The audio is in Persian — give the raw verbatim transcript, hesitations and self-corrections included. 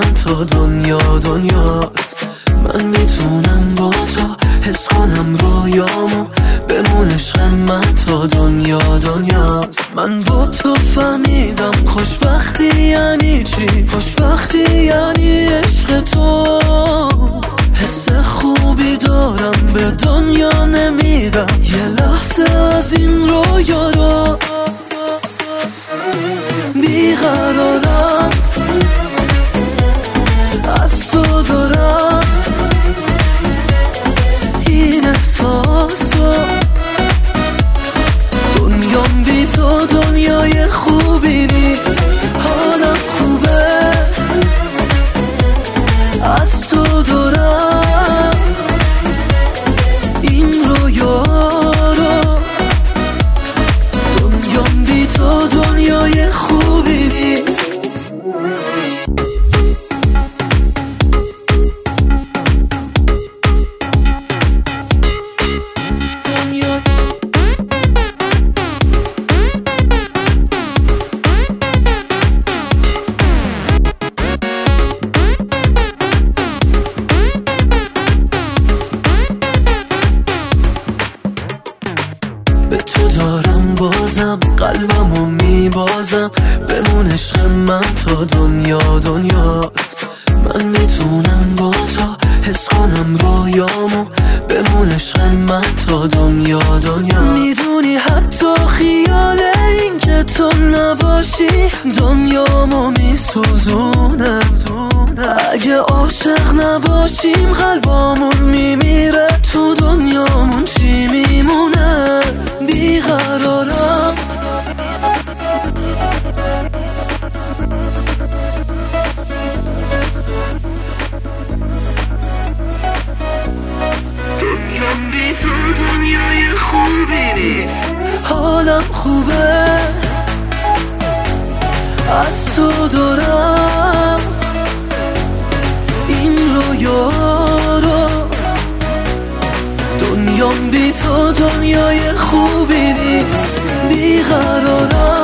من تا دنیا دنیاست. من میتونم با تو حس کنم رویامو، بمون عشق من تا دنیا دنیاست. من با تو فهمیدم خوشبختی یعنی چی، خوشبختی یعنی عشق تو. حس خوبی دارم به دنیا نمیدم یه لحظه از این رویا رو. بیقرارم از تو دارم این احساسو، دنیام بی تو دنیای خوبی نیست. حالم خوبه از تو دارم این رویا رو، دنیام بی تو دنیای خوبی نیست. به تو دارم بازم قلبمو میبازم، بمون عشق من تا دنیا دنیاست. من میتونم با تو حس کنم رویامو، بمون عشق من تا دنیا دنیا. میدونی حتی خیال این که تو نباشی دنیامو میسوزونه. اگه عاشق نباشیم قلبامون میمیره، تو دنیامون چی میمونه؟ بیقرارم دنیام بی تو دنیای خوبی نیست. حالم خوبه از تو دارم این رویا رو، دنیام بی تو دنیای خوبی نیست. بیقرارم